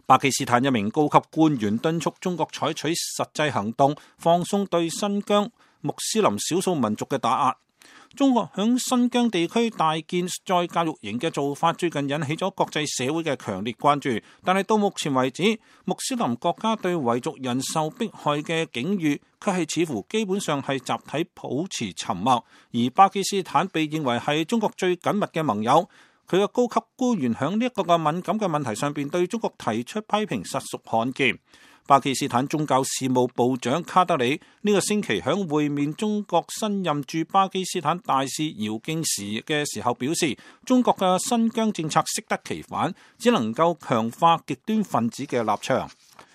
巴基斯坦一名高級官員敦促中國採取實際行動，放鬆對新疆穆斯林少數民族嘅打壓。中國響新疆地區大建再教育營嘅做法，最近引起咗國際社會嘅強烈關注。但係到目前為止，穆斯林國家對維族人受迫害嘅境遇，卻係似乎基本上係集體保持沉默。而巴基斯坦被認為係中國最緊密嘅盟友，佢嘅高級官員響呢一個敏感嘅問題上邊對中國提出批評，實屬罕見。巴基斯坦宗教事務部長卡德里呢個星期響會面中國新任駐巴基斯坦大使姚敬時嘅時候表示，中國嘅新疆政策適得其反，只能夠強化極端分子嘅立場。